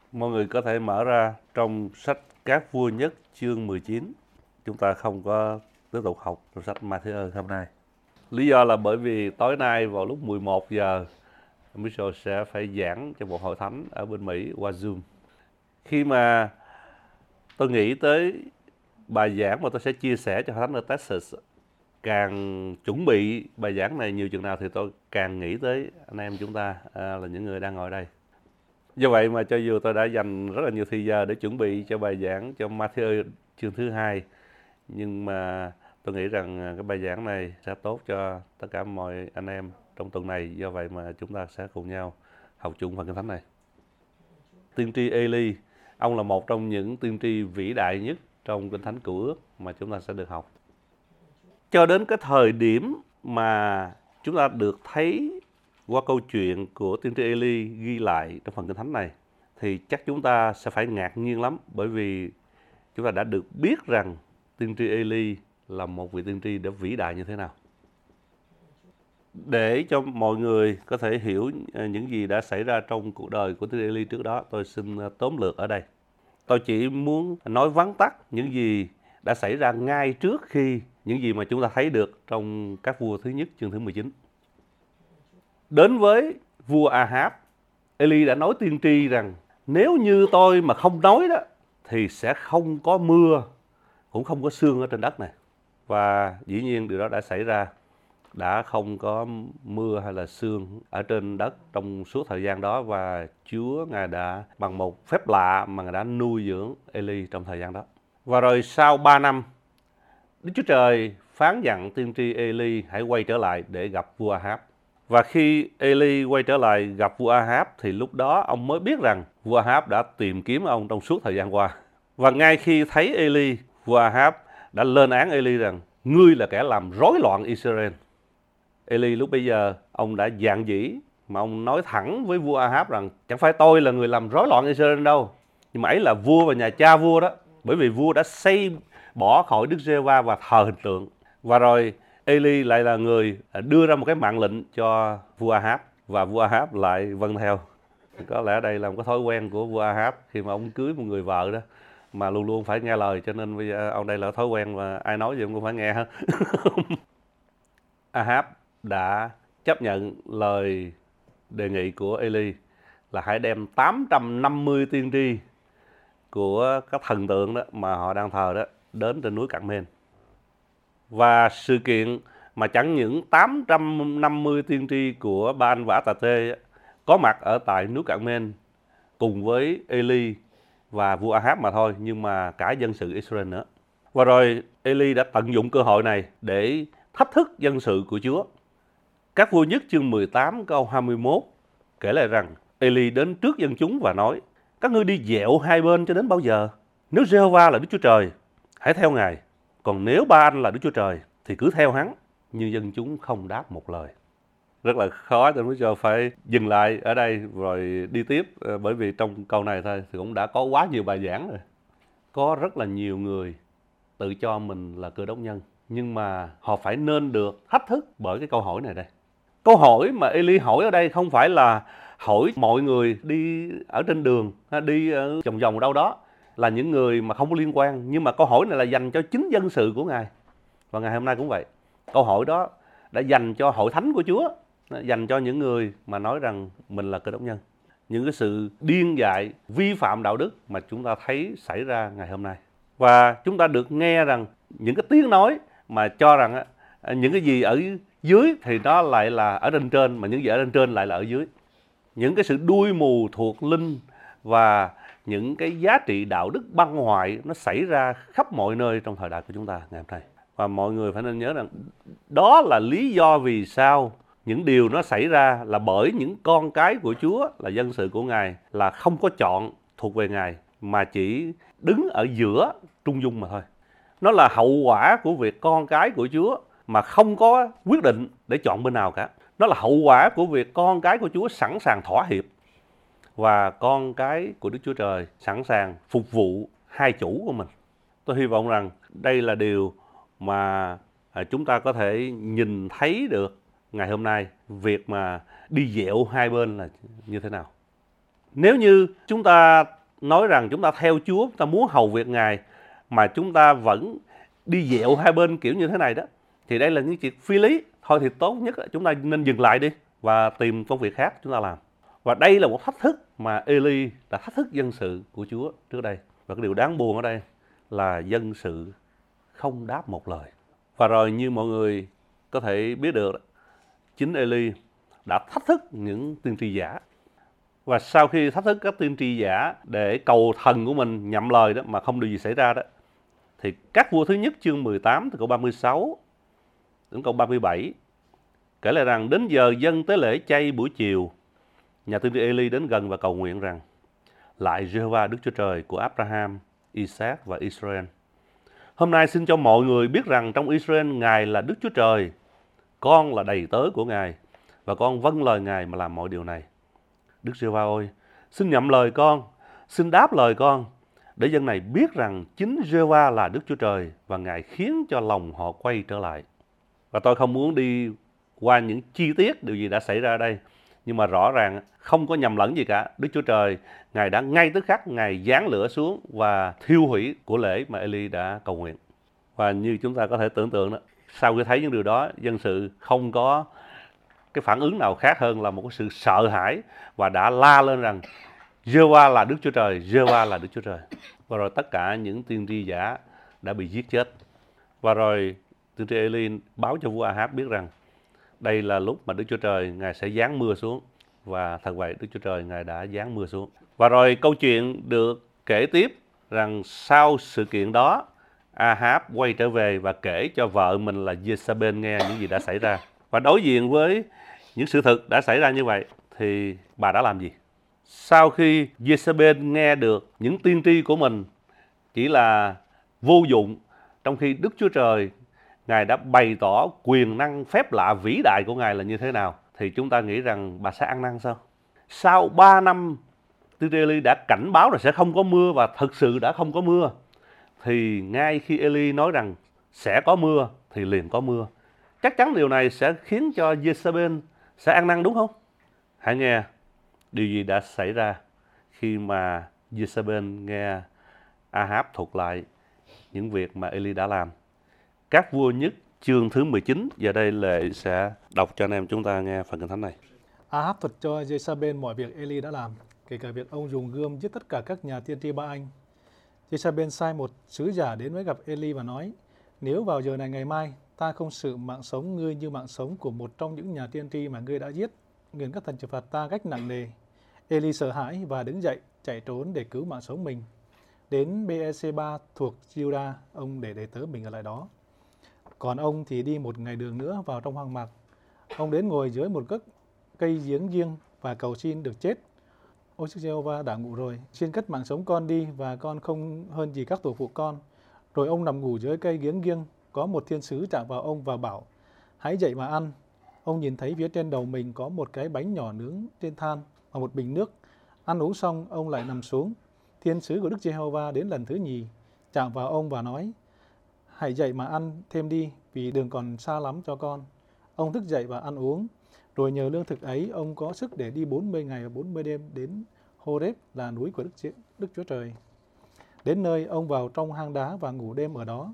Mọi người có thể mở ra trong sách Các Vua Nhất chương 19. Chúng ta không có tiếp tục học trong sách Ma-thi-ơ hôm nay. Lý do là bởi vì tối nay vào lúc 11 giờ, Mitchell sẽ phải giảng cho một hội thánh ở bên Mỹ qua Zoom. Khi mà tôi nghĩ tới bài giảng mà tôi sẽ chia sẻ cho hội thánh ở Texas, càng chuẩn bị bài giảng này nhiều chừng nào thì tôi càng nghĩ tới anh em chúng ta là những người đang ngồi đây. Do vậy mà cho dù tôi đã dành rất là nhiều thời giờ để chuẩn bị cho bài giảng cho Ma-thi-ơ chương thứ 2, nhưng mà tôi nghĩ rằng cái bài giảng này sẽ tốt cho tất cả mọi anh em trong tuần này. Do vậy mà chúng ta sẽ cùng nhau học chung phần kinh thánh này. Tiên tri Ê-li, ông là một trong những tiên tri vĩ đại nhất trong kinh thánh Cựu Ước mà chúng ta sẽ được học. Cho đến cái thời điểm mà chúng ta được thấy qua câu chuyện của tiên tri Ê-li ghi lại trong phần kinh thánh này, thì chắc chúng ta sẽ phải ngạc nhiên lắm, bởi vì chúng ta đã được biết rằng tiên tri Ê-li là một vị tiên tri đã vĩ đại như thế nào. Để cho mọi người có thể hiểu những gì đã xảy ra trong cuộc đời của tiên tri Ê-li trước đó, tôi xin tóm lược ở đây. Tôi chỉ muốn nói vắn tắt những gì đã xảy ra ngay trước khi những gì mà chúng ta thấy được trong Các Vua thứ nhất chương thứ 19. Đến với vua A-háp, Ê-li đã nói tiên tri rằng nếu như tôi mà không nói đó thì sẽ không có mưa, cũng không có sương ở trên đất này. Và dĩ nhiên điều đó đã xảy ra, đã không có mưa hay là sương ở trên đất trong suốt thời gian đó, và Chúa Ngài đã bằng một phép lạ mà Ngài đã nuôi dưỡng Ê-li trong thời gian đó. Và rồi sau 3 năm, Đức Chúa Trời phán dặn tiên tri Ê-li hãy quay trở lại để gặp vua A-háp. Và khi Ê-li quay trở lại gặp vua A-háp thì lúc đó ông mới biết rằng vua A-háp đã tìm kiếm ông trong suốt thời gian qua. Và ngay khi thấy Ê-li, vua A-háp đã lên án Ê-li rằng ngươi là kẻ làm rối loạn Israel. Ê-li lúc bấy giờ ông đã dạn dĩ mà ông nói thẳng với vua A-háp rằng chẳng phải tôi là người làm rối loạn Israel đâu, nhưng mà ấy là vua và nhà cha vua đó, bởi vì vua đã xây bỏ khỏi Đức Giê-hô-va và thờ hình tượng. Và rồi Ê-li lại là người đưa ra một cái mạng lệnh cho vua A-háp, và vua A-háp lại vâng theo. Có lẽ đây là một cái thói quen của vua A-háp khi mà ông cưới một người vợ đó, mà luôn luôn phải nghe lời, cho nên bây giờ ông đây là thói quen và ai nói gì ông cũng phải nghe hết. A-háp đã chấp nhận lời đề nghị của Ê-li là hãy đem 850 tiên tri của các thần tượng đó mà họ đang thờ đó đến trên núi Cạc-mên. Và sự kiện mà chẳng những 850 tiên tri của Ba-an và Át-tà-tê có mặt ở tại núi Cạc-mên cùng với Ê-li và vua A-háp mà thôi, nhưng mà cả dân sự Israel nữa. Và rồi Ê-li đã tận dụng cơ hội này để thách thức dân sự của Chúa. Các Vua Nhất chương 18 câu 21 kể lại rằng Ê-li đến trước dân chúng và nói: các ngươi đi dẹo hai bên cho đến bao giờ? Nếu Giê-hô-va là Đức Chúa Trời, hãy theo Ngài, còn nếu Ba-an là Đức Chúa Trời thì cứ theo hắn. Nhưng dân chúng không đáp một lời. Rất là khó cho Chúa phải dừng lại ở đây rồi đi tiếp, bởi vì trong câu này thôi thì cũng đã có quá nhiều bài giảng rồi. Có rất là nhiều người tự cho mình là Cơ Đốc nhân, nhưng mà họ phải nên được thách thức bởi cái câu hỏi này đây. Câu hỏi mà Ê-li hỏi ở đây không phải là hỏi mọi người đi ở trên đường, đi vòng vòng đâu đó, là những người mà không có liên quan, nhưng mà câu hỏi này là dành cho chính dân sự của Ngài. Và ngày hôm nay cũng vậy. Câu hỏi đó đã dành cho hội thánh của Chúa, dành cho những người mà nói rằng mình là Cơ Đốc nhân. Những cái sự điên dại, vi phạm đạo đức mà chúng ta thấy xảy ra ngày hôm nay. Và chúng ta được nghe rằng những cái tiếng nói mà cho rằng những cái gì ở dưới thì nó lại là ở trên trên, mà những gì ở trên trên lại là ở dưới. Những cái sự đuôi mù thuộc linh và những cái giá trị đạo đức băng hoại nó xảy ra khắp mọi nơi trong thời đại của chúng ta ngày hôm nay. Và mọi người phải nên nhớ rằng đó là lý do vì sao những điều nó xảy ra, là bởi những con cái của Chúa, là dân sự của Ngài, là không có chọn thuộc về Ngài, mà chỉ đứng ở giữa trung dung mà thôi. Nó là hậu quả của việc con cái của Chúa mà không có quyết định để chọn bên nào cả. Nó là hậu quả của việc con cái của Chúa sẵn sàng thỏa hiệp, và con cái của Đức Chúa Trời sẵn sàng phục vụ hai chủ của mình. Tôi hy vọng rằng đây là điều mà chúng ta có thể nhìn thấy được ngày hôm nay, việc mà đi dẹo hai bên là như thế nào. Nếu như chúng ta nói rằng chúng ta theo Chúa, chúng ta muốn hầu việc Ngài, mà chúng ta vẫn đi dẹo hai bên kiểu như thế này đó, thì đây là những chuyện phi lý. Thôi thì tốt nhất là chúng ta nên dừng lại đi và tìm công việc khác chúng ta làm. Và đây là một thách thức mà Eli đã thách thức dân sự của Chúa trước đây. Và cái điều đáng buồn ở đây là dân sự không đáp một lời. Và rồi như mọi người có thể biết được, chính Eli đã thách thức những tiên tri giả. Và sau khi thách thức các tiên tri giả để cầu thần của mình nhậm lời đó mà không điều gì xảy ra đó, thì các vua thứ nhất chương 18 từ câu 36 đến câu 37 kể lại rằng đến giờ dân tế lễ chay buổi chiều, nhà tiên tri Eli đến gần và cầu nguyện rằng: Lạy Giê-hô-va Đức Chúa Trời của Abraham, Isaac và Israel, hôm nay xin cho mọi người biết rằng trong Israel Ngài là Đức Chúa Trời, con là đầy tớ của Ngài và con vâng lời Ngài mà làm mọi điều này. Đức Giê-hô-va ơi, xin nhậm lời con, xin đáp lời con, để dân này biết rằng chính Giê-hô-va là Đức Chúa Trời và Ngài khiến cho lòng họ quay trở lại. Và tôi không muốn đi qua những chi tiết điều gì đã xảy ra ở đây, nhưng mà rõ ràng không có nhầm lẫn gì cả. Đức Chúa Trời, Ngài đã ngay tức khắc Ngài giáng lửa xuống và thiêu hủy của lễ mà Eli đã cầu nguyện. Và như chúng ta có thể tưởng tượng đó, sau khi thấy những điều đó, dân sự không có cái phản ứng nào khác hơn là một cái sự sợ hãi và đã la lên rằng Giê-hô-va là Đức Chúa Trời, Giê-hô-va là Đức Chúa Trời. Và rồi tất cả những tiên tri giả đã bị giết chết. Và rồi tiên tri Eli báo cho vua Ahab biết rằng đây là lúc mà Đức Chúa Trời Ngài sẽ giáng mưa xuống. Và thật vậy, Đức Chúa Trời Ngài đã giáng mưa xuống. Và rồi câu chuyện được kể tiếp rằng sau sự kiện đó, Ahab quay trở về và kể cho vợ mình là Jezabel nghe những gì đã xảy ra. Và đối diện với những sự thực đã xảy ra như vậy, thì bà đã làm gì? Sau khi Jezabel nghe được những tiên tri của mình chỉ là vô dụng, trong khi Đức Chúa Trời Ngài đã bày tỏ quyền năng phép lạ vĩ đại của Ngài là như thế nào, thì chúng ta nghĩ rằng bà sẽ ăn năn sao? Sau 3 năm tiên tri Eli đã cảnh báo là sẽ không có mưa và thực sự đã không có mưa, thì ngay khi Eli nói rằng sẽ có mưa thì liền có mưa. Chắc chắn điều này sẽ khiến cho Jezabel sẽ ăn năn, đúng không? Hãy nghe điều gì đã xảy ra khi mà Jezabel nghe Ahab thuật lại những việc mà Eli đã làm. Các vua nhất chương thứ 19, giờ đây Lệ sẽ đọc cho anh em chúng ta nghe phần kinh thánh này. Ahab thuật cho Jezabel mọi việc Eli đã làm, kể cả việc ông dùng gươm giết tất cả các nhà tiên tri Ba Anh. Jezabel sai một sứ giả đến với gặp Eli và nói: Nếu vào giờ này ngày mai ta không xử mạng sống ngươi như mạng sống của một trong những nhà tiên tri mà ngươi đã giết, nguyện các thần trừng phạt ta cách nặng nề. Eli sợ hãi và đứng dậy chạy trốn để cứu mạng sống mình. Đến Beer-sheba thuộc Juda, ông để tớ mình ở lại đó. Còn ông thì đi một ngày đường nữa vào trong hoang mạc. Ông đến ngồi dưới một gốc cây giếng riêng và cầu xin được chết. Ôi Giê-hô-va đã ngủ rồi, xin cất mạng sống con đi, và con không hơn gì các tổ phụ con. Rồi ông nằm ngủ dưới cây giếng riêng. Có một thiên sứ chạm vào ông và bảo: Hãy dậy mà ăn. Ông nhìn thấy phía trên đầu mình có một cái bánh nhỏ nướng trên than và một bình nước. Ăn uống xong, ông lại nằm xuống. Thiên sứ của Đức Giê-hô-va đến lần thứ nhì, chạm vào ông và nói: Hãy dậy mà ăn thêm đi, vì đường còn xa lắm cho con. Ông thức dậy và ăn uống. Rồi nhờ lương thực ấy, ông có sức để đi 40 ngày và 40 đêm đến Horeb, là núi của Đức Chúa Trời. Đến nơi, ông vào trong hang đá và ngủ đêm ở đó.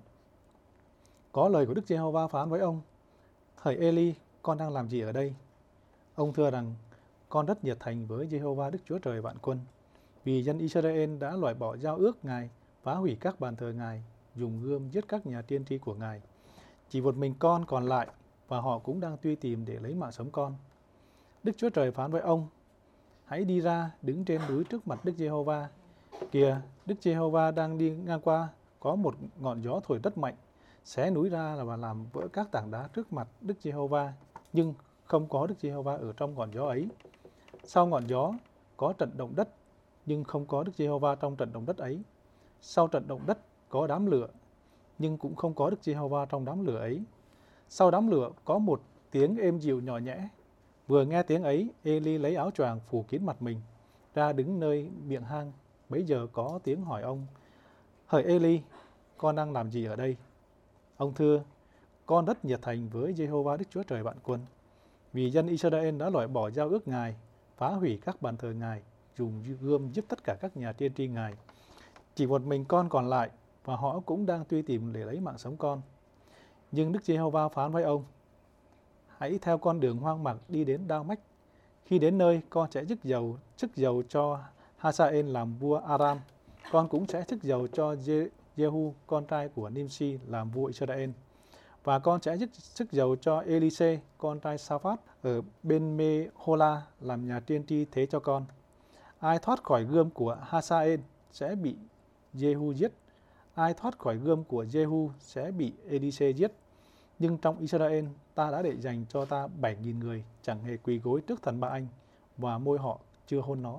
Có lời của Đức Giê-hô-va phán với ông: Hỡi Eli, con đang làm gì ở đây? Ông thưa rằng: Con rất nhiệt thành với Giê-hô-va Đức Chúa Trời vạn quân, vì dân Israel đã loại bỏ giao ước Ngài, phá hủy các bàn thờ Ngài, dùng gươm giết các nhà tiên tri của Ngài. Chỉ một mình con còn lại, và họ cũng đang truy tìm để lấy mạng sống con. Đức Chúa Trời phán với ông: Hãy đi ra, đứng trên núi trước mặt Đức Giê-hô-va. Kìa, Đức Giê-hô-va đang đi ngang qua, có một ngọn gió thổi rất mạnh, xé núi ra và làm vỡ các tảng đá trước mặt Đức Giê-hô-va, nhưng không có Đức Giê-hô-va ở trong ngọn gió ấy. Sau ngọn gió có trận động đất, nhưng không có Đức Giê-hô-va trong trận động đất ấy. Sau trận động đất có đám lửa, nhưng cũng không có Đức Giê-hô-va trong đám lửa ấy. Sau đám lửa có một tiếng êm dịu nhỏ nhẹ. Vừa nghe tiếng ấy, Eli lấy áo choàng phủ kín mặt mình, ra đứng nơi miệng hang. Bấy giờ có tiếng hỏi ông: Hỡi Eli, con đang làm gì ở đây? Ông thưa: Con rất nhiệt thành với Giê-hô-va Đức Chúa Trời vạn quân, vì dân Israel đã loại bỏ giao ước Ngài, phá hủy các bàn thờ Ngài, dùng gươm giết tất cả các nhà tiên tri Ngài. Chỉ một mình con còn lại, và họ cũng đang truy tìm để lấy mạng sống con. Nhưng Đức Giê-hô-va phán với ông: hãy theo con đường hoang mạc đi đến Đa-mách. Khi đến nơi, con sẽ chức dầu cho Hazael làm vua Aram. Con cũng sẽ chức dầu cho Jehu, con trai của Nimsi, làm vua Israel. Và con sẽ chức dầu cho Elise, con trai Sa-phát, ở bên Mê-hô-la, làm nhà tiên tri thế cho con. Ai thoát khỏi gươm của Hazael sẽ bị Jehu giết. Ai thoát khỏi gươm của Jehu sẽ bị Elise giết. Nhưng trong Israel, ta đã để dành cho ta 7.000 người, chẳng hề quỳ gối trước thần Ba-anh, và môi họ chưa hôn nó.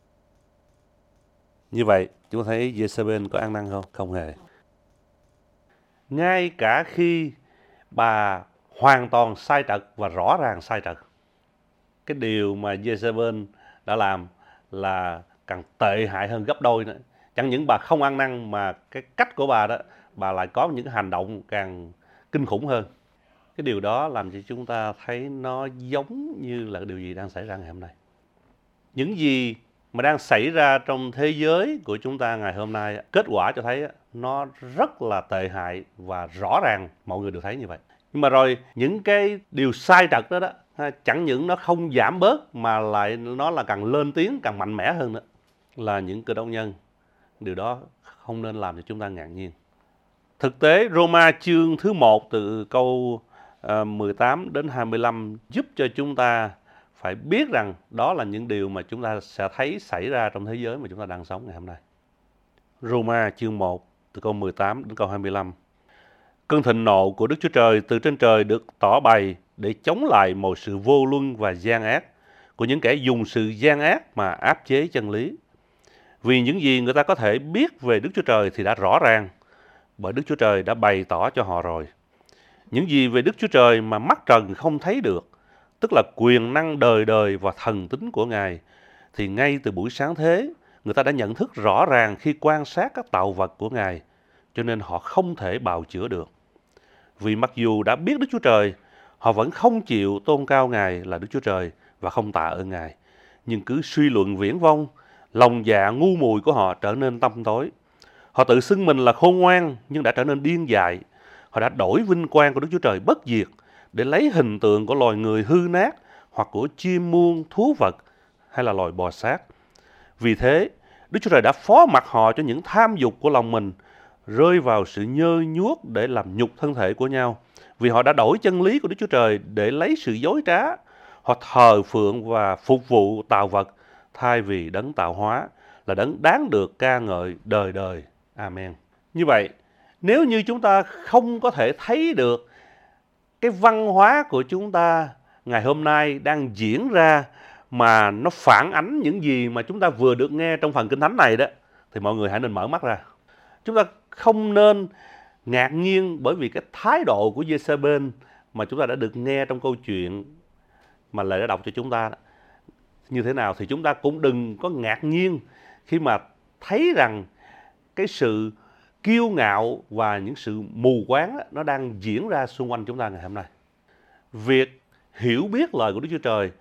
Như vậy, chúng ta thấy Jezebel có ăn năn không? Không hề. Ngay cả khi bà hoàn toàn sai trật và rõ ràng sai trật, cái điều mà Jezebel đã làm là càng tệ hại hơn gấp đôi nữa. Chẳng những bà không ăn năn mà cái cách của bà đó, bà lại có những hành động càng kinh khủng hơn. Cái điều đó làm cho chúng ta thấy nó giống như là điều gì đang xảy ra ngày hôm nay. Những gì mà đang xảy ra trong thế giới của chúng ta ngày hôm nay, kết quả cho thấy nó rất là tệ hại và rõ ràng mọi người đều thấy như vậy. Nhưng mà rồi những cái điều sai trật đó chẳng những nó không giảm bớt mà lại nó là càng lên tiếng, càng mạnh mẽ hơn nữa, là những Cơ Đốc nhân. Điều đó không nên làm cho chúng ta ngạc nhiên. Thực tế, Roma chương thứ 1 từ câu 18 đến 25 giúp cho chúng ta phải biết rằng đó là những điều mà chúng ta sẽ thấy xảy ra trong thế giới mà chúng ta đang sống ngày hôm nay. Roma chương 1 từ câu 18 đến câu 25. Cơn thịnh nộ của Đức Chúa Trời từ trên trời được tỏ bày để chống lại mọi sự vô luân và gian ác của những kẻ dùng sự gian ác mà áp chế chân lý. Vì những gì người ta có thể biết về Đức Chúa Trời thì đã rõ ràng, bởi Đức Chúa Trời đã bày tỏ cho họ rồi. Những gì về Đức Chúa Trời mà mắt trần không thấy được, tức là quyền năng đời đời và thần tính của Ngài, thì ngay từ buổi sáng thế, người ta đã nhận thức rõ ràng khi quan sát các tạo vật của Ngài, cho nên họ không thể bào chữa được. Vì mặc dù đã biết Đức Chúa Trời, họ vẫn không chịu tôn cao Ngài là Đức Chúa Trời và không tạ ơn Ngài, nhưng cứ suy luận viển vông, lòng dạ ngu muội của họ trở nên tăm tối. Họ tự xưng mình là khôn ngoan nhưng đã trở nên điên dại. Họ đã đổi vinh quang của Đức Chúa Trời bất diệt để lấy hình tượng của loài người hư nát hoặc của chim muông, thú vật hay là loài bò sát. Vì thế, Đức Chúa Trời đã phó mặc họ cho những tham dục của lòng mình, rơi vào sự nhơ nhuốc để làm nhục thân thể của nhau. Vì họ đã đổi chân lý của Đức Chúa Trời để lấy sự dối trá. Họ thờ phượng và phục vụ tạo vật thay vì đấng tạo hóa, là đấng đáng được ca ngợi đời đời. Amen. Như vậy, nếu như chúng ta không có thể thấy được cái văn hóa của chúng ta ngày hôm nay đang diễn ra mà nó phản ánh những gì mà chúng ta vừa được nghe trong phần Kinh Thánh này đó, thì mọi người hãy nên mở mắt ra. Chúng ta không nên ngạc nhiên bởi vì cái thái độ của Jezebel mà chúng ta đã được nghe trong câu chuyện mà Lệ đã đọc cho chúng ta đó. Như thế nào thì chúng ta cũng đừng có ngạc nhiên khi mà thấy rằng cái sự kiêu ngạo và những sự mù quáng đó, nó đang diễn ra xung quanh chúng ta ngày hôm nay. Việc hiểu biết lời của Đức Chúa Trời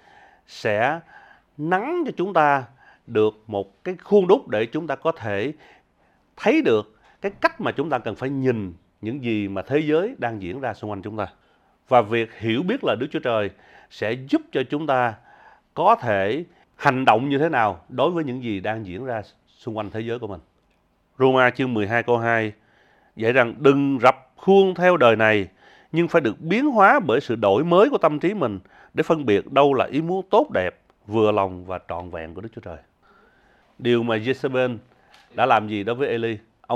sẽ nắn cho chúng ta được một cái khuôn đúc để chúng ta có thể thấy được cái cách mà chúng ta cần phải nhìn những gì mà thế giới đang diễn ra xung quanh chúng ta. Và việc hiểu biết lời Đức Chúa Trời sẽ giúp cho chúng ta có thể hành động như thế nào đối với những gì đang diễn ra xung quanh thế giới của mình. Roma chương 12 câu 2 dạy rằng đừng rập khuôn theo đời này, nhưng phải được biến hóa bởi sự đổi mới của tâm trí mình để phân biệt đâu là ý muốn tốt đẹp, vừa lòng và trọn vẹn của Đức Chúa Trời. Điều mà Jezebel đã làm gì đối với Eli?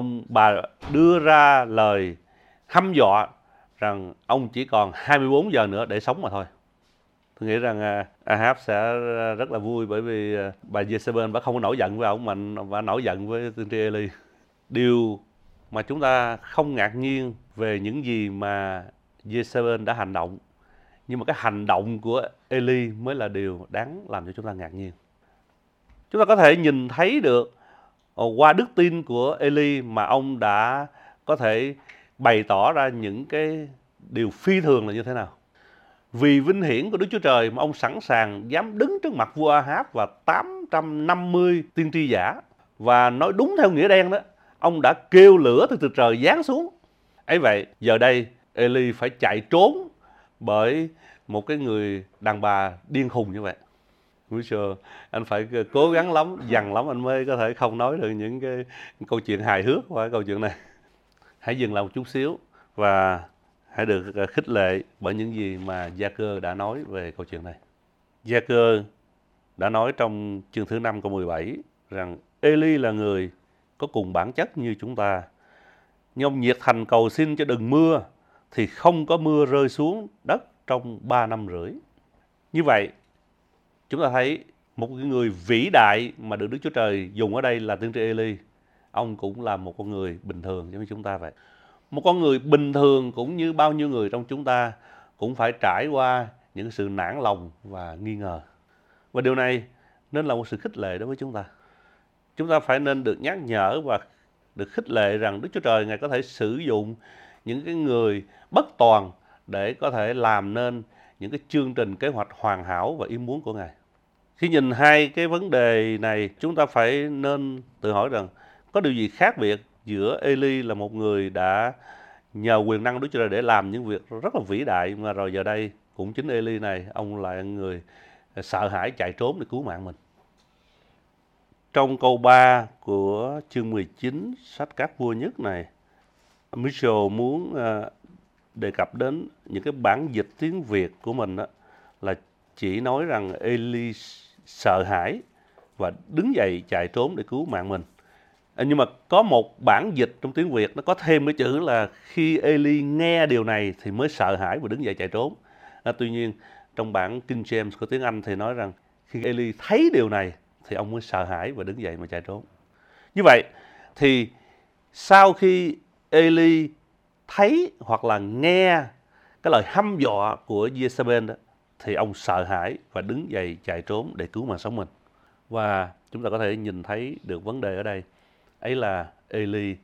Bà đưa ra lời hăm dọa rằng ông chỉ còn 24 giờ nữa để sống mà thôi. Tôi nghĩ rằng Ahab sẽ rất là vui bởi vì bà Jezebel bà không có nổi giận với ông mà bà nổi giận với tiên tri Eli. Điều mà chúng ta không ngạc nhiên về những gì mà Jezebel đã hành động, nhưng mà cái hành động của Eli mới là điều đáng làm cho chúng ta ngạc nhiên. Chúng ta có thể nhìn thấy được qua đức tin của Eli mà ông đã có thể bày tỏ ra những cái điều phi thường là như thế nào. Vì vinh hiển của Đức Chúa Trời mà ông sẵn sàng dám đứng trước mặt vua Ahab và 850 tiên tri giả. Và nói đúng theo nghĩa đen đó, ông đã kêu lửa từ trời giáng xuống. Ấy vậy, giờ đây Eli phải chạy trốn bởi một cái người đàn bà điên khùng như vậy. Anh phải cố gắng lắm, dằn lắm anh mới có thể không nói được những cái câu chuyện hài hước qua câu chuyện này. Hãy dừng lại một chút xíu và hãy được khích lệ bởi những gì mà Gia-cơ đã nói về câu chuyện này. Gia-cơ đã nói trong chương thứ 5 câu 17 rằng Eli là người có cùng bản chất như chúng ta. Nhưng ông nhiệt thành cầu xin cho đừng mưa, thì không có mưa rơi xuống đất trong 3 năm rưỡi. Như vậy, chúng ta thấy một người vĩ đại mà được Đức Chúa Trời dùng ở đây là tiên tri Eli. Ông cũng là một con người bình thường giống như chúng ta vậy. Một con người bình thường cũng như bao nhiêu người trong chúng ta cũng phải trải qua những sự nản lòng và nghi ngờ. Và điều này nên là một sự khích lệ đối với chúng ta. Chúng ta phải nên được nhắc nhở và được khích lệ rằng Đức Chúa Trời Ngài có thể sử dụng những cái người bất toàn để có thể làm nên những cái chương trình kế hoạch hoàn hảo và ý muốn của Ngài. Khi nhìn hai cái vấn đề này, chúng ta phải nên tự hỏi rằng có điều gì khác biệt giữa Eli là một người đã nhờ quyền năng Đức Chúa Trời để làm những việc rất là vĩ đại, mà rồi giờ đây cũng chính Eli này, ông lại là người sợ hãi chạy trốn để cứu mạng mình. Trong câu 3 của chương 19 sách Các Vua Nhất này, Mitchell muốn đề cập đến những cái bản dịch tiếng Việt của mình đó, là chỉ nói rằng Eli sợ hãi và đứng dậy chạy trốn để cứu mạng mình. Nhưng mà có một bản dịch trong tiếng Việt nó có thêm cái chữ là khi Eli nghe điều này thì mới sợ hãi và đứng dậy chạy trốn. Tuy nhiên trong bản King James của tiếng Anh thì nói rằng khi Eli thấy điều này thì ông mới sợ hãi và đứng dậy mà chạy trốn. Như vậy thì sau khi Eli thấy hoặc là nghe cái lời hăm dọa của Jezebel đó, thì ông sợ hãi và đứng dậy chạy trốn để cứu mạng sống mình. Và chúng ta có thể nhìn thấy được vấn đề ở đây. Ấy là Eli,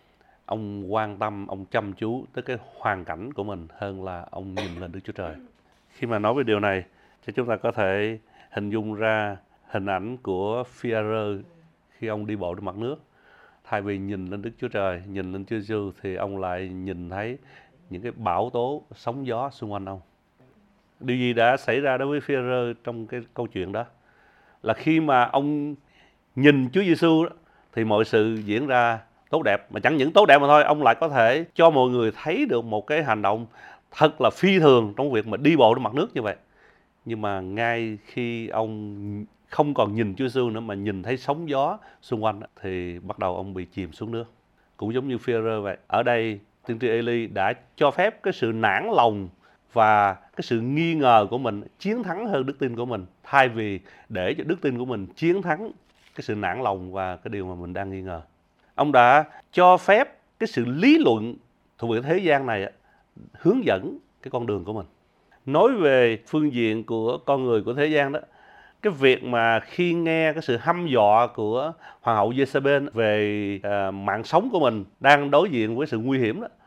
ông quan tâm, ông chăm chú tới cái hoàn cảnh của mình hơn là ông nhìn lên Đức Chúa Trời. Khi mà nói về điều này, thì chúng ta có thể hình dung ra hình ảnh của Phi-a-rơ khi ông đi bộ trên mặt nước. Thay vì nhìn lên Đức Chúa Trời, nhìn lên Chúa Giêsu thì ông lại nhìn thấy những cái bão tố, sóng gió xung quanh ông. Điều gì đã xảy ra đối với Phi-a-rơ trong cái câu chuyện đó? Là khi mà ông nhìn Chúa Giêsu thì mọi sự diễn ra tốt đẹp, mà chẳng những tốt đẹp mà thôi, ông lại có thể cho mọi người thấy được một cái hành động thật là phi thường trong việc mà đi bộ trên mặt nước như vậy. Nhưng mà ngay khi ông không còn nhìn Chúa Giêsu nữa mà nhìn thấy sóng gió xung quanh thì bắt đầu ông bị chìm xuống nước. Cũng giống như Phi-a-rơ vậy. Ở đây tiên tri Eli đã cho phép cái sự nản lòng và cái sự nghi ngờ của mình chiến thắng hơn đức tin của mình, thay vì để cho đức tin của mình chiến thắng cái sự nản lòng và cái điều mà mình đang nghi ngờ. Ông đã cho phép cái sự lý luận thuộc về thế gian này hướng dẫn cái con đường của mình. Nói về phương diện của con người của thế gian đó, cái việc mà khi nghe cái sự hăm dọa của hoàng hậu Jezebel về mạng sống của mình đang đối diện với sự nguy hiểm đó,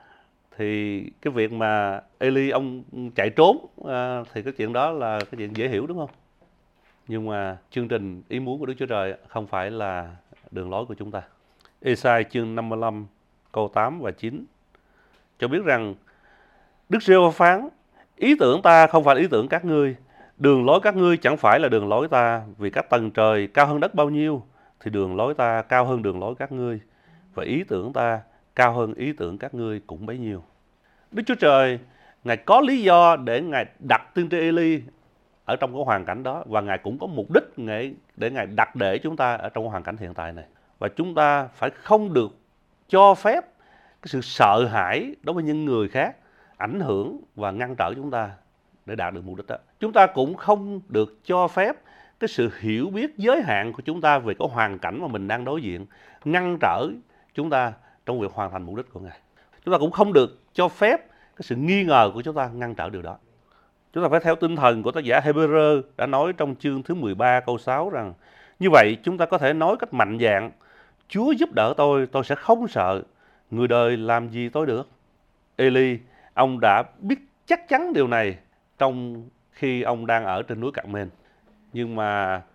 thì cái việc mà Eli ông chạy trốn thì cái chuyện đó là cái chuyện dễ hiểu, đúng không? Nhưng mà chương trình ý muốn của Đức Chúa Trời không phải là đường lối của chúng ta. Ê-sai chương 55 câu 8 và 9 cho biết rằng Đức Giê-hô phán: ý tưởng ta không phải ý tưởng các ngươi, đường lối các ngươi chẳng phải là đường lối ta, vì các tầng trời cao hơn đất bao nhiêu thì đường lối ta cao hơn đường lối các ngươi, và ý tưởng ta cao hơn ý tưởng các ngươi cũng bấy nhiêu. Đức Chúa Trời Ngài có lý do để Ngài đặt tiên tri Eli ở trong cái hoàn cảnh đó, và Ngài cũng có mục đích để Ngài đặt để chúng ta ở trong cái hoàn cảnh hiện tại này. Và chúng ta phải không được cho phép cái sự sợ hãi đối với những người khác ảnh hưởng và ngăn trở chúng ta để đạt được mục đích đó. Chúng ta cũng không được cho phép cái sự hiểu biết giới hạn của chúng ta về cái hoàn cảnh mà mình đang đối diện ngăn trở chúng ta trong việc hoàn thành mục đích của Ngài. Chúng ta cũng không được cho phép cái sự nghi ngờ của chúng ta ngăn trở điều đó. Chúng ta phải theo tinh thần của tác giả Hebrew đã nói trong chương thứ 13 câu 6 rằng: như vậy chúng ta có thể nói cách mạnh dạn: Chúa giúp đỡ tôi sẽ không sợ, người đời làm gì tôi được. Eli, ông đã biết chắc chắn điều này trong khi ông đang ở trên núi Carmel. Nhưng mà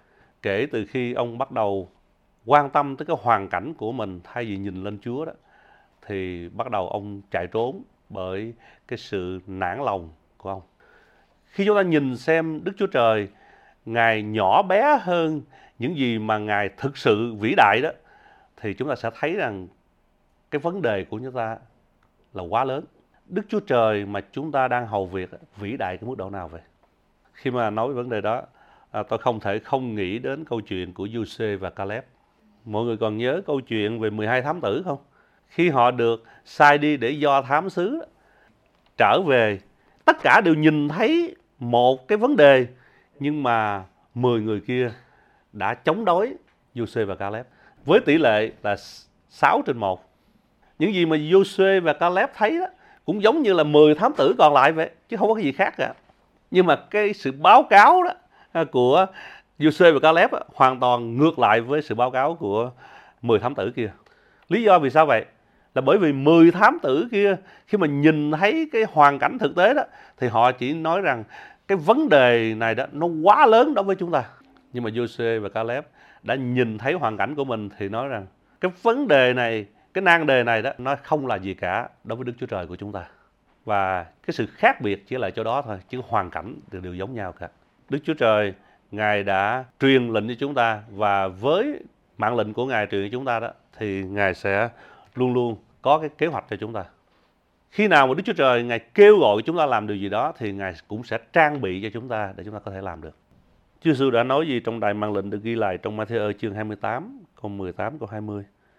kể từ khi ông bắt đầu quan tâm tới cái hoàn cảnh của mình thay vì nhìn lên Chúa đó, thì bắt đầu ông chạy trốn bởi cái sự nản lòng của ông. Khi chúng ta nhìn xem Đức Chúa Trời, Ngài nhỏ bé hơn những gì mà Ngài thực sự vĩ đại đó, thì chúng ta sẽ thấy rằng cái vấn đề của chúng ta là quá lớn. Đức Chúa Trời mà chúng ta đang hầu việc vĩ đại cái mức độ nào vậy? Khi mà nói về vấn đề đó, tôi không thể không nghĩ đến câu chuyện của Giô-suê và Ca-lép. Mọi người còn nhớ câu chuyện về 12 thám tử không? Khi họ được sai đi để do thám xứ trở về, tất cả đều nhìn thấy một cái vấn đề, nhưng mà 10 người kia đã chống đối Giô-suê và Ca-lép với tỷ lệ là 6/1. Những gì mà Giô-suê và Ca-lép thấy đó cũng giống như là 10 thám tử còn lại vậy, chứ không có cái gì khác cả. Nhưng mà cái sự báo cáo đó của Giô-suê và Ca-lép hoàn toàn ngược lại với sự báo cáo của 10 thám tử kia. Lý do vì sao vậy? Là bởi vì 10 thám tử kia khi mà nhìn thấy cái hoàn cảnh thực tế đó, thì họ chỉ nói rằng cái vấn đề này đó nó quá lớn đối với chúng ta. Nhưng mà Giô-suê và Ca-lép đã nhìn thấy hoàn cảnh của mình thì nói rằng cái vấn đề này, cái nan đề này đó, nó không là gì cả đối với Đức Chúa Trời của chúng ta. Và cái sự khác biệt chỉ là chỗ đó thôi, chứ hoàn cảnh đều giống nhau cả. Đức Chúa Trời, Ngài đã truyền lệnh cho chúng ta, và với mạng lệnh của Ngài truyền cho chúng ta đó, thì Ngài sẽ luôn luôn có cái kế hoạch cho chúng ta. Khi nào mà Đức Chúa Trời Ngài kêu gọi chúng ta làm điều gì đó, thì Ngài cũng sẽ trang bị cho chúng ta để chúng ta có thể làm được. Chúa Giêsu đã nói gì trong Đài Mạng Lệnh được ghi lại trong Ma-thi-ơ chương 28, câu 18, câu 20.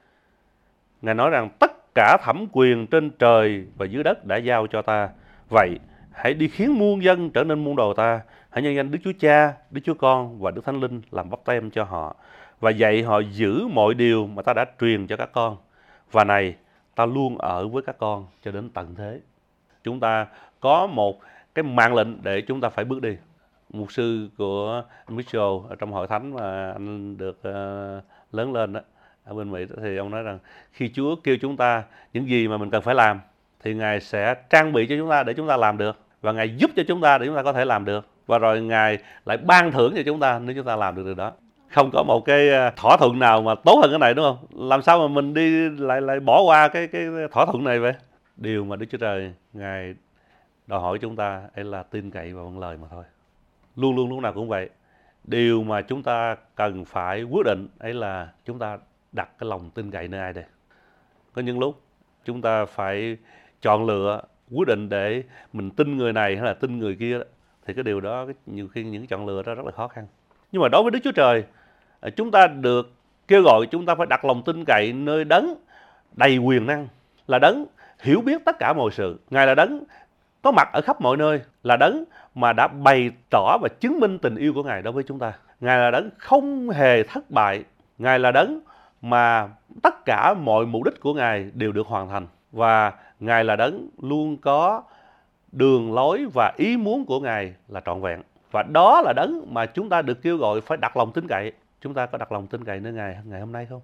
Ngài nói rằng tất cả thẩm quyền trên trời và dưới đất đã giao cho ta. Vậy hãy đi khiến muôn dân trở nên môn đồ ta. Hãy nhân danh Đức Chúa Cha, Đức Chúa Con và Đức Thánh Linh làm báp têm cho họ, và dạy họ giữ mọi điều mà ta đã truyền cho các con. Và này, ta luôn ở với các con cho đến tận thế. Chúng ta có một cái mạng lệnh để chúng ta phải bước đi. Mục sư của Mitchell ở trong hội thánh mà anh được lớn lên đó, ở bên Mỹ, thì ông nói rằng khi Chúa kêu chúng ta những gì mà mình cần phải làm, thì Ngài sẽ trang bị cho chúng ta để chúng ta làm được, và Ngài giúp cho chúng ta để chúng ta có thể làm được, và rồi Ngài lại ban thưởng cho chúng ta nếu chúng ta làm được điều đó. Không có một cái thỏa thuận nào mà tốt hơn cái này, đúng không? Làm sao mà mình đi lại bỏ qua cái thỏa thuận này vậy? Điều mà Đức Chúa Trời Ngài đòi hỏi chúng ta ấy là tin cậy vào vâng lời mà thôi. Luôn luôn lúc nào cũng vậy. Điều mà chúng ta cần phải quyết định ấy là chúng ta đặt cái lòng tin cậy nơi ai đây. Có những lúc chúng ta phải chọn lựa, quyết định để mình tin người này hay là tin người kia đó. Thì cái điều đó nhiều khi những chọn lựa đó rất là khó khăn. Nhưng mà đối với Đức Chúa Trời, chúng ta được kêu gọi chúng ta phải đặt lòng tin cậy nơi Đấng đầy quyền năng, là Đấng hiểu biết tất cả mọi sự. Ngài là Đấng có mặt ở khắp mọi nơi, là Đấng mà đã bày tỏ và chứng minh tình yêu của Ngài đối với chúng ta. Ngài là Đấng không hề thất bại. Ngài là Đấng mà tất cả mọi mục đích của Ngài đều được hoàn thành. Và Ngài là Đấng luôn có đường lối và ý muốn của Ngài là trọn vẹn. Và đó là Đấng mà chúng ta được kêu gọi phải đặt lòng tin cậy. Chúng ta có đặt lòng tin cậy nơi Ngài ngày hôm nay không?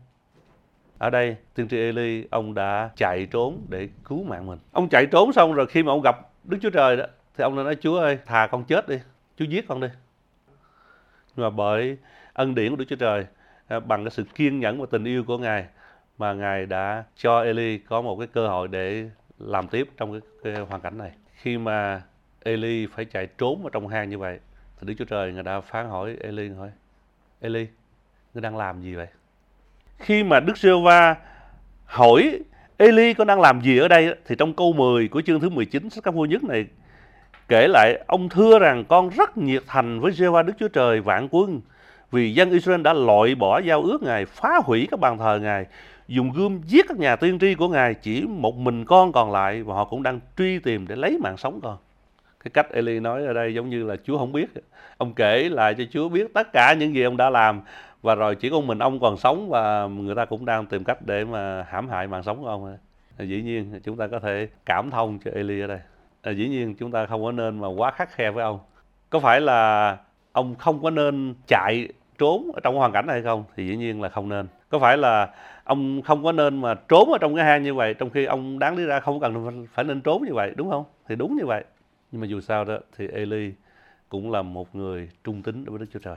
Ở đây, tiên tri Ê-li, ông đã chạy trốn để cứu mạng mình. Ông chạy trốn xong rồi khi mà ông gặp Đức Chúa Trời đó, thì ông nói: Chúa ơi, thà con chết đi, Chúa giết con đi. Nhưng mà bởi ân điển của Đức Chúa Trời, bằng cái sự kiên nhẫn và tình yêu của Ngài, mà Ngài đã cho Ê-li có một cái cơ hội để làm tiếp trong cái hoàn cảnh này. Khi mà Ê-li phải chạy trốn ở trong hang như vậy, thì Đức Chúa Trời Ngài đã phán hỏi Ê-li: Ê-li, ngươi đang làm gì vậy? Khi mà Đức Giê-hô-va hỏi Ê-li có đang làm gì ở đây, thì trong câu 10 của chương thứ 19 sách Các Vua Nhất này kể lại: ông thưa rằng con rất nhiệt thành với Giê-hô-va Đức Chúa Trời vạn quân, vì dân Israel đã loại bỏ giao ước Ngài, phá hủy các bàn thờ Ngài, dùng gươm giết các nhà tiên tri của Ngài, chỉ một mình con còn lại, và họ cũng đang truy tìm để lấy mạng sống con. Cái cách Ê-li nói ở đây giống như là Chúa không biết. Ông kể lại cho Chúa biết tất cả những gì ông đã làm, và rồi chỉ có mình ông còn sống, và người ta cũng đang tìm cách để mà hãm hại mạng sống của ông. Dĩ nhiên chúng ta có thể cảm thông cho Ê-li ở đây. Dĩ nhiên chúng ta không có nên mà quá khắt khe với ông. Có phải là ông không có nên chạy trốn ở trong hoàn cảnh này hay không? Thì dĩ nhiên là không nên. Có phải là ông không có nên mà trốn ở trong cái hang như vậy, trong khi ông đáng lý ra không cần phải nên trốn như vậy, đúng không? Thì đúng như vậy. Nhưng mà dù sao đó thì Ê-li cũng là một người trung tín đối với Đức Chúa Trời.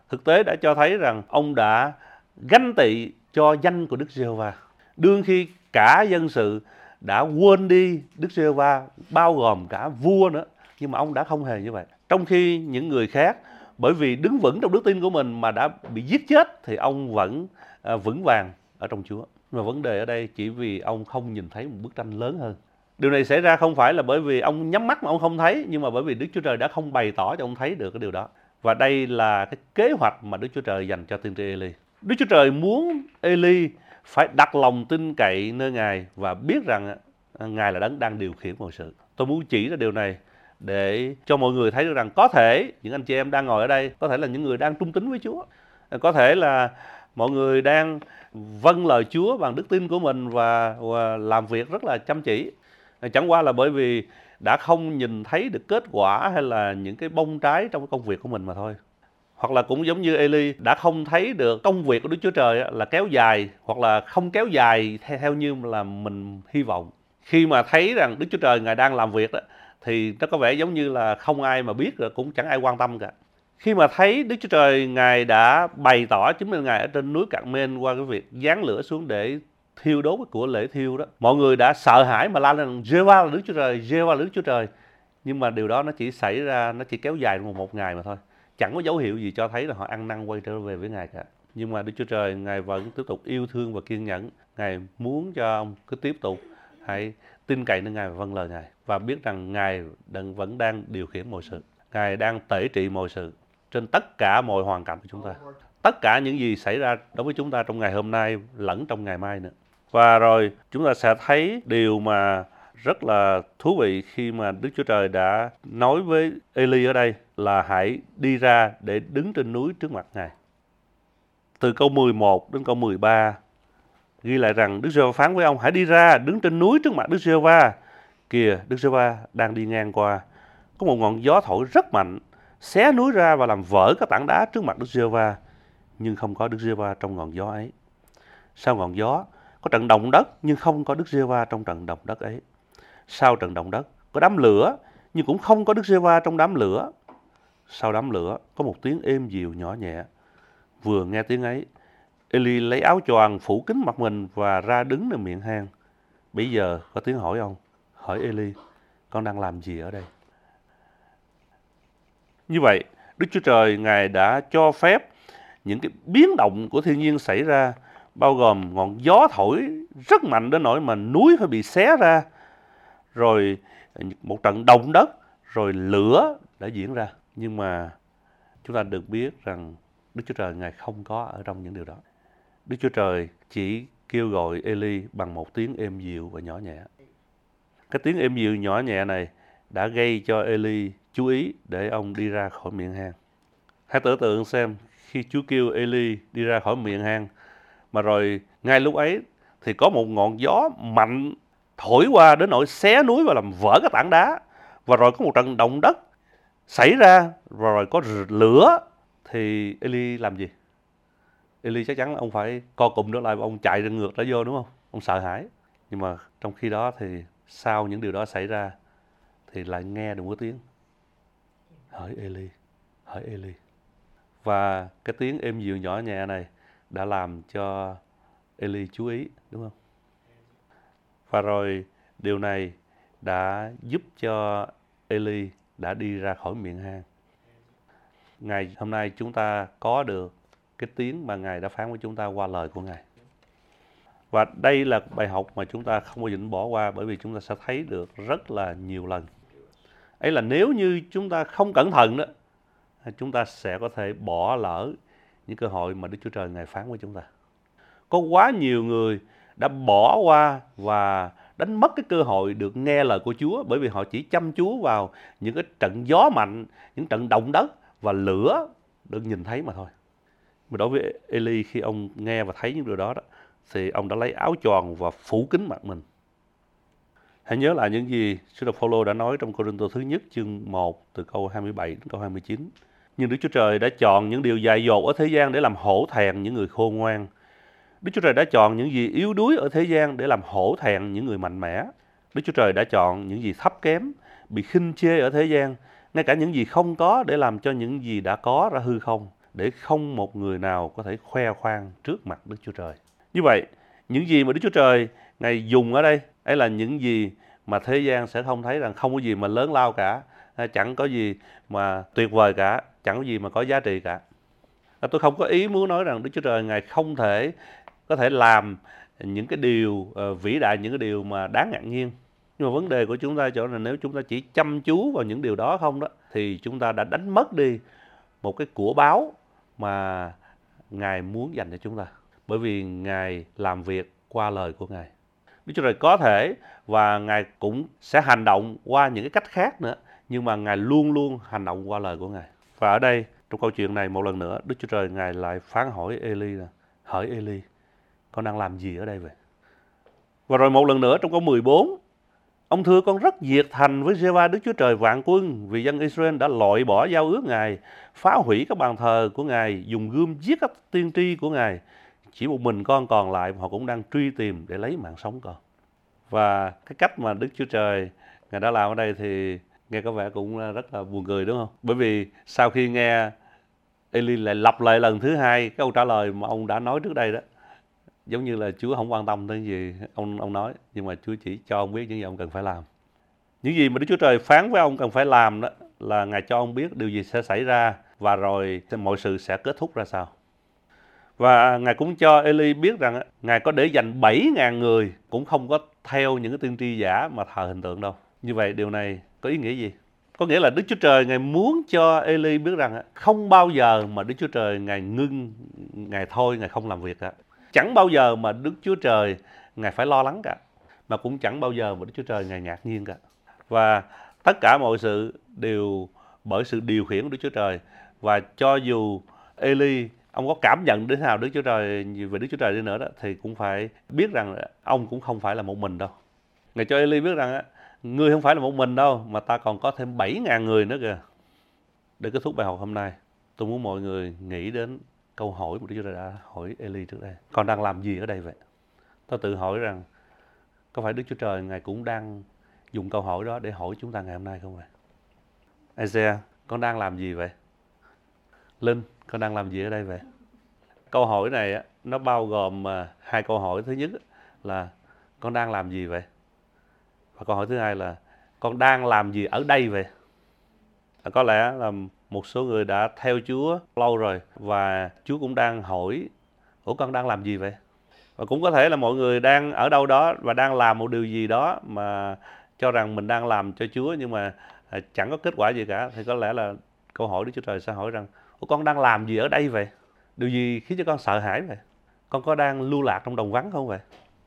Thực tế đã cho thấy rằng ông đã ganh tị cho danh của Đức Giê-hô-va. Đương khi cả dân sự đã quên đi Đức Giê-hô-va, bao gồm cả vua nữa, nhưng mà ông đã không hề như vậy. Trong khi những người khác bởi vì đứng vững trong đức tin của mình mà đã bị giết chết, thì ông vẫn vững vàng ở trong Chúa. Mà vấn đề ở đây chỉ vì ông không nhìn thấy một bức tranh lớn hơn. Điều này xảy ra không phải là bởi vì ông nhắm mắt mà ông không thấy, nhưng mà bởi vì Đức Chúa Trời đã không bày tỏ cho ông thấy được cái điều đó. Và đây là cái kế hoạch mà Đức Chúa Trời dành cho tiên tri Ê-li. Đức Chúa Trời muốn Ê-li phải đặt lòng tin cậy nơi Ngài và biết rằng Ngài là đấng đang điều khiển mọi sự. Tôi muốn chỉ ra điều này để cho mọi người thấy được rằng có thể những anh chị em đang ngồi ở đây, có thể là những người đang trung tín với Chúa, có thể là mọi người đang vâng lời Chúa bằng đức tin của mình và làm việc rất là chăm chỉ. Chẳng qua là bởi vì đã không nhìn thấy được kết quả hay là những cái bông trái trong công việc của mình mà thôi. Hoặc là cũng giống như Ê-li đã không thấy được công việc của Đức Chúa Trời là kéo dài, hoặc là không kéo dài theo như là mình hy vọng. Khi mà thấy rằng Đức Chúa Trời Ngài đang làm việc đó, thì nó có vẻ giống như là không ai mà biết, rồi cũng chẳng ai quan tâm cả. Khi mà thấy Đức Chúa Trời Ngài đã bày tỏ chứng minh Ngài ở trên núi Cạc-men qua cái việc giáng lửa xuống để thiêu đốt cái của lễ thiêu đó, mọi người đã sợ hãi mà la lên Giê-hô-va là Đức Chúa Trời, Giê-hô-va là Đức Chúa Trời. Nhưng mà điều đó nó chỉ xảy ra, nó chỉ kéo dài một ngày mà thôi. Chẳng có dấu hiệu gì cho thấy là họ ăn năn quay trở về với Ngài cả. Nhưng mà Đức Chúa Trời Ngài vẫn tiếp tục yêu thương và kiên nhẫn. Ngài muốn cho ông cứ tiếp tục hãy tin cậy nơi Ngài và vâng lời Ngài, và biết rằng Ngài vẫn đang điều khiển mọi sự. Ngài đang tể trị mọi sự trên tất cả mọi hoàn cảnh của chúng ta. Tất cả những gì xảy ra đối với chúng ta trong ngày hôm nay lẫn trong ngày mai nữa. Và rồi chúng ta sẽ thấy điều mà rất là thú vị khi mà Đức Chúa Trời đã nói với Ê-li ở đây là hãy đi ra để đứng trên núi trước mặt Ngài. Từ câu 11 đến câu 13 ghi lại rằng Đức Giê-hô-va phán với ông: hãy đi ra đứng trên núi trước mặt Đức Giê-hô-va. Kìa, Đức Giê-hô-va đang đi ngang qua. Có một ngọn gió thổi rất mạnh, xé núi ra và làm vỡ các tảng đá trước mặt Đức Giê-hô-va, nhưng không có Đức Giê-hô-va trong ngọn gió ấy. Sau ngọn gió có trận động đất, nhưng không có Đức Giê-hô-va trong trận động đất ấy. Sau trận động đất có đám lửa, nhưng cũng không có Đức Giê-hô-va trong đám lửa. Sau đám lửa có một tiếng êm dịu nhỏ nhẹ. Vừa nghe tiếng ấy, Ê-li lấy áo choàng phủ kín mặt mình và ra đứng nơi miệng hang. Bây giờ có tiếng hỏi ông: hỏi Ê-li, con đang làm gì ở đây? Như vậy, Đức Chúa Trời Ngài đã cho phép những cái biến động của thiên nhiên xảy ra, bao gồm ngọn gió thổi rất mạnh đến nỗi mà núi phải bị xé ra, rồi một trận động đất, rồi lửa đã diễn ra. Nhưng mà chúng ta được biết rằng Đức Chúa Trời Ngài không có ở trong những điều đó. Đức Chúa Trời chỉ kêu gọi Ê-li bằng một tiếng êm dịu và nhỏ nhẹ. Cái tiếng êm dịu nhỏ nhẹ này đã gây cho Ê-li chú ý để ông đi ra khỏi miệng hang. Hãy tưởng tượng xem, khi Chúa kêu Ê-li đi ra khỏi miệng hang, mà rồi ngay lúc ấy thì có một ngọn gió mạnh thổi qua đến nỗi xé núi và làm vỡ các tảng đá, và rồi có một trận động đất xảy ra, rồi có lửa, thì Ê-li làm gì? Ê-li chắc chắn ông phải co cụm trở lại và ông chạy ngược trở vô, đúng không? Ông sợ hãi. Nhưng mà trong khi đó thì sau những điều đó xảy ra thì lại nghe được một tiếng: hỡi Ê-li, hỡi Ê-li. Và cái tiếng êm dịu nhỏ nhẹ này đã làm cho Ê-li chú ý, đúng không? Và rồi điều này đã giúp cho Ê-li đã đi ra khỏi miệng hang. Ngày hôm nay chúng ta có được cái tiếng mà Ngài đã phán với chúng ta qua lời của Ngài. Và đây là bài học mà chúng ta không bao giờ bỏ qua, bởi vì chúng ta sẽ thấy được rất là nhiều lần. Ấy là nếu như chúng ta không cẩn thận đó, chúng ta sẽ có thể bỏ lỡ những cơ hội mà Đức Chúa Trời Ngài phán với chúng ta. Có quá nhiều người đã bỏ qua và đánh mất cái cơ hội được nghe lời của Chúa, bởi vì họ chỉ chăm chú vào những cái trận gió mạnh, những trận động đất và lửa được nhìn thấy mà thôi. Mà đối với Ê-li, khi ông nghe và thấy những điều đó, thì ông đã lấy áo choàng và phủ kín mặt mình. Hãy nhớ lại những gì Sứ đồ Phao-lô đã nói trong Cô-rinh-tô thứ nhất chương 1 từ câu 27 đến câu 29. Nhưng Đức Chúa Trời đã chọn những điều dại dột ở thế gian để làm hổ thẹn những người khôn ngoan. Đức Chúa Trời đã chọn những gì yếu đuối ở thế gian để làm hổ thẹn những người mạnh mẽ. Đức Chúa Trời đã chọn những gì thấp kém, bị khinh chê ở thế gian, ngay cả những gì không có, để làm cho những gì đã có ra hư không, để không một người nào có thể khoe khoang trước mặt Đức Chúa Trời. Như vậy, những gì mà Đức Chúa Trời Ngài dùng ở đây ấy là những gì mà thế gian sẽ không thấy, rằng không có gì mà lớn lao cả, chẳng có gì mà tuyệt vời cả, chẳng có gì mà có giá trị cả. Tôi không có ý muốn nói rằng Đức Chúa Trời Ngài không thể có thể làm những cái điều vĩ đại, những cái điều mà đáng ngạc nhiên. Nhưng mà vấn đề của chúng ta chỗ là nếu chúng ta chỉ chăm chú vào những điều đó không đó, thì chúng ta đã đánh mất đi một cái của báu mà Ngài muốn dành cho chúng ta. Bởi vì Ngài làm việc qua lời của Ngài. Đức Chúa Trời có thể và Ngài cũng sẽ hành động qua những cái cách khác nữa, nhưng mà Ngài luôn luôn hành động qua lời của Ngài. Và ở đây, trong câu chuyện này một lần nữa, Đức Chúa Trời Ngài lại phán hỏi Eli là: hỡi Eli, con đang làm gì ở đây vậy? Và rồi một lần nữa trong câu 14, ông thưa: con rất nhiệt thành với Giê-hô-va Đức Chúa Trời vạn quân, vì dân Israel đã loại bỏ giao ước Ngài, phá hủy các bàn thờ của Ngài, dùng gươm giết các tiên tri của Ngài. Chỉ một mình con còn lại, họ cũng đang truy tìm để lấy mạng sống con. Và cái cách mà Đức Chúa Trời Ngài đã làm ở đây thì nghe có vẻ cũng rất là buồn cười, đúng không? Bởi vì sau khi nghe Eli lại lặp lại lần thứ hai cái câu trả lời mà ông đã nói trước đây đó, giống như là Chúa không quan tâm tới gì ông nói, nhưng mà Chúa chỉ cho ông biết những gì ông cần phải làm. Những gì mà Đức Chúa Trời phán với ông cần phải làm đó là Ngài cho ông biết điều gì sẽ xảy ra và rồi mọi sự sẽ kết thúc ra sao. Và Ngài cũng cho Eli biết rằng Ngài có để dành 7.000 người cũng không có theo những cái tiên tri giả mà thờ hình tượng đâu. Như vậy điều này có ý nghĩa gì? Có nghĩa là Đức Chúa Trời Ngài muốn cho Eli biết rằng không bao giờ mà Đức Chúa Trời Ngài ngưng, Ngài thôi, Ngài không làm việc cả. Chẳng bao giờ mà Đức Chúa Trời Ngài phải lo lắng cả, mà cũng chẳng bao giờ mà Đức Chúa Trời Ngài ngạc nhiên cả. Và tất cả mọi sự đều bởi sự điều khiển của Đức Chúa Trời. Và cho dù Eli ông có cảm nhận đến nào Đức Chúa Trời về Đức Chúa Trời đi nữa đó, thì cũng phải biết rằng ông cũng không phải là một mình đâu. Ngài cho Eli biết rằng ngươi không phải là một mình đâu, mà ta còn có thêm 7.000 người nữa kìa. Để kết thúc bài học hôm nay, tôi muốn mọi người nghĩ đến câu hỏi mà Đức Chúa Trời đã hỏi Eli trước đây: con đang làm gì ở đây vậy? Tôi tự hỏi rằng có phải Đức Chúa Trời Ngài cũng đang dùng câu hỏi đó để hỏi chúng ta ngày hôm nay không vậy? Isaiah, con đang làm gì vậy? Linh, con đang làm gì ở đây vậy? Câu hỏi này nó bao gồm hai câu hỏi. Thứ nhất là con đang làm gì vậy? Và câu hỏi thứ hai là con đang làm gì ở đây vậy? Có lẽ là một số người đã theo Chúa lâu rồi và Chúa cũng đang hỏi: ủa, con đang làm gì vậy? Và cũng có thể là mọi người đang ở đâu đó và đang làm một điều gì đó mà cho rằng mình đang làm cho Chúa, nhưng mà chẳng có kết quả gì cả. Thì có lẽ là câu hỏi Đức Chúa Trời sẽ hỏi rằng: ủa, con đang làm gì ở đây vậy? Điều gì khiến cho con sợ hãi vậy? Con có đang lưu lạc trong đồng vắng không vậy?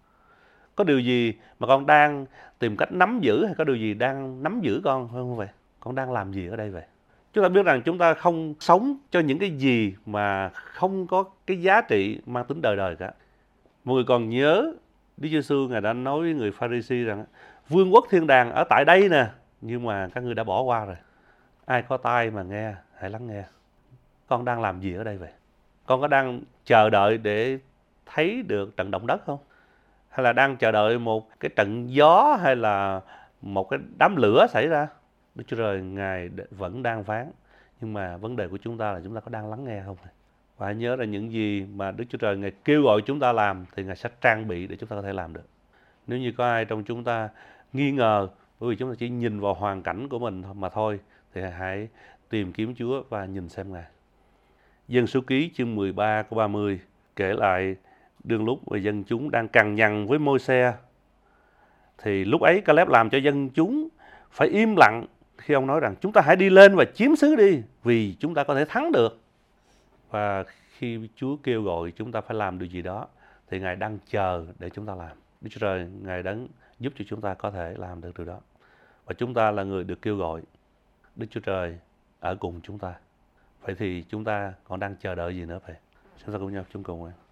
Có điều gì mà con đang tìm cách nắm giữ, hay có điều gì đang nắm giữ con không vậy? Con đang làm gì ở đây vậy? Chúng ta biết rằng chúng ta không sống cho những cái gì mà không có cái giá trị mang tính đời đời cả. Mọi người còn nhớ Đức Giêsu Ngài đã nói với người Pha-ri-si rằng vương quốc thiên đàng ở tại đây nè, nhưng mà các ngươi đã bỏ qua rồi. Ai có tai mà nghe, hãy lắng nghe. Con đang làm gì ở đây vậy? Con có đang chờ đợi để thấy được trận động đất không? Hay là đang chờ đợi một cái trận gió, hay là một cái đám lửa xảy ra? Đức Chúa Trời Ngài vẫn đang phán, nhưng mà vấn đề của chúng ta là chúng ta có đang lắng nghe không? Và hãy nhớ là những gì mà Đức Chúa Trời Ngài kêu gọi chúng ta làm thì Ngài sẽ trang bị để chúng ta có thể làm được. Nếu như có ai trong chúng ta nghi ngờ bởi vì chúng ta chỉ nhìn vào hoàn cảnh của mình mà thôi, thì hãy tìm kiếm Chúa và nhìn xem Ngài. Dân Số Ký chương 13 câu 30 kể lại đương lúc mà dân chúng đang cằn nhằn với Môi-se, thì lúc ấy Ca-lép làm cho dân chúng phải im lặng khi ông nói rằng: chúng ta hãy đi lên và chiếm xứ đi, vì chúng ta có thể thắng được. Và khi Chúa kêu gọi chúng ta phải làm điều gì đó thì Ngài đang chờ để chúng ta làm. Đức Chúa Trời Ngài đang giúp cho chúng ta có thể làm được điều đó. Và chúng ta là người được kêu gọi. Đức Chúa Trời ở cùng chúng ta. Vậy thì chúng ta còn đang chờ đợi gì nữa vậy? Chúng ta cùng nhau chúng cùng.